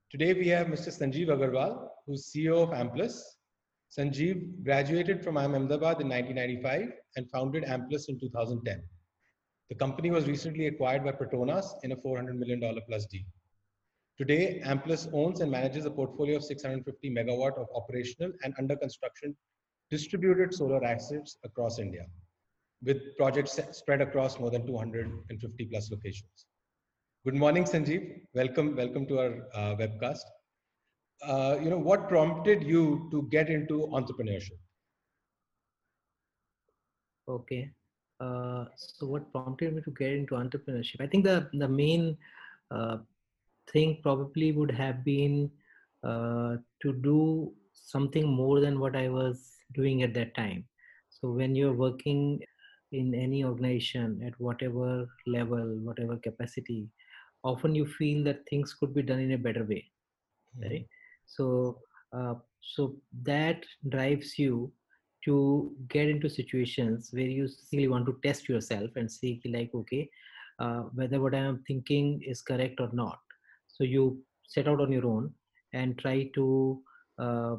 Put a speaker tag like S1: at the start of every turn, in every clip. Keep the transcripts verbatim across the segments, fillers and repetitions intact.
S1: Today we have Mister Sanjeev Agarwal, who's C E O of Amplus. Sanjeev graduated from I I M Ahmedabad in nineteen ninety-five and founded Amplus in two thousand ten. The company was recently acquired by Petronas in a four hundred million dollars plus deal. Today, Amplus owns and manages a portfolio of six hundred fifty megawatt of operational and under construction distributed solar assets across India, with projects spread across more than two hundred fifty plus locations. Good morning, Sanjeev. Welcome, welcome to our uh, webcast. Uh, you know, what prompted you to get into entrepreneurship?
S2: Okay. Uh, so what prompted me to get into entrepreneurship? I think the the main uh, thing probably would have been uh, to do something more than what I was doing at that time. So when you're working in any organization at whatever level, whatever capacity, often you feel that things could be done in a better way,
S1: Mhm.
S2: right? So uh, so that drives you to get into situations where you really want to test yourself and see like, okay, uh, whether what I am thinking is correct or not. So you set out on your own and try to uh,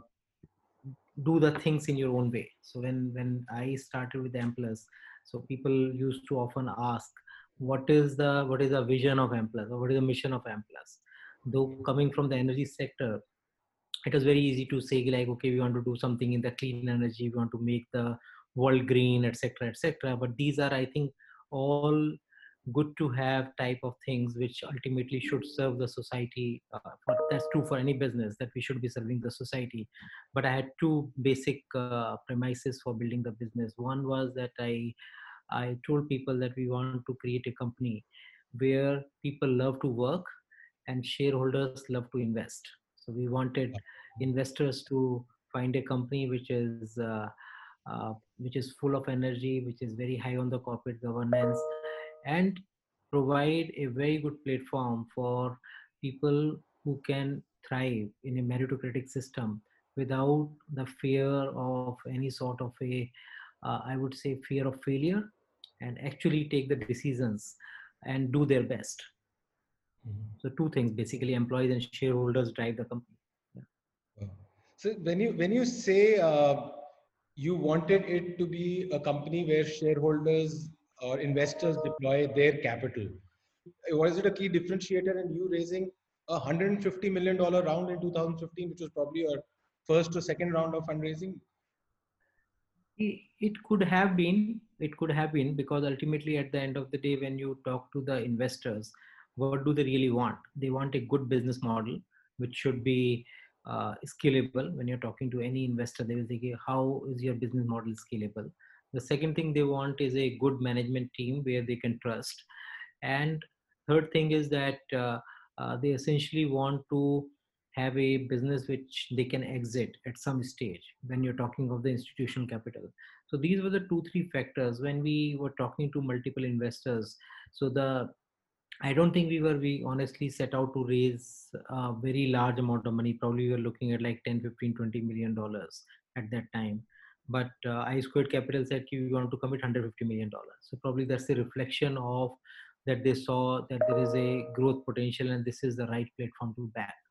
S2: do the things in your own way. So when when I started with Amplus, so people used to often ask, what is the what is the vision of Amplus, or what is the mission of Amplus? Though coming from the energy sector, it was very easy to say like, okay, we want to do something in the clean energy, we want to make the world green, etc., etc. But these are, I think, all good to have type of things which ultimately should serve the society. Uh, for, that's true for any business, that we should be serving the society. But I had two basic uh, premises for building the business. One was that i i told people that we want to create a company where people love to work and shareholders love to invest. So we wanted investors to find a company which is uh, uh, which is full of energy, which is very high on the corporate governance, and provide a very good platform for people who can thrive in a meritocratic system without the fear of any sort of a, uh, I would say, fear of failure, and actually take the decisions and do their best.
S1: Mhm.
S2: So two things, basically employees and shareholders drive the company. Yeah.
S1: Wow. So when you when you say uh, you wanted it to be a company where shareholders or investors deploy their capital, was it a key differentiator in you raising a one hundred fifty million dollar round in two thousand fifteen, which was probably your first or second round of fundraising?
S2: It it could have been, it could have been, because ultimately at the end of the day, when you talk to the investors, what do they really want? They want a good business model, which should be uh, scalable. When you're talking to any investor, they will say, how is your business model scalable? The second thing they want is a good management team where they can trust. And third thing is that uh, uh, they essentially want to have a business which they can exit at some stage when you're talking of the institutional capital. So these were the two three factors when we were talking to multiple investors. So the I don't think we were we honestly set out to raise a very large amount of money. Probably we were looking at like ten, fifteen, twenty million dollars at that time. But uh, I Squared Capital said we want to commit one hundred fifty million dollars. So probably that's a reflection of that they saw that there is a growth potential and this is the right platform to back.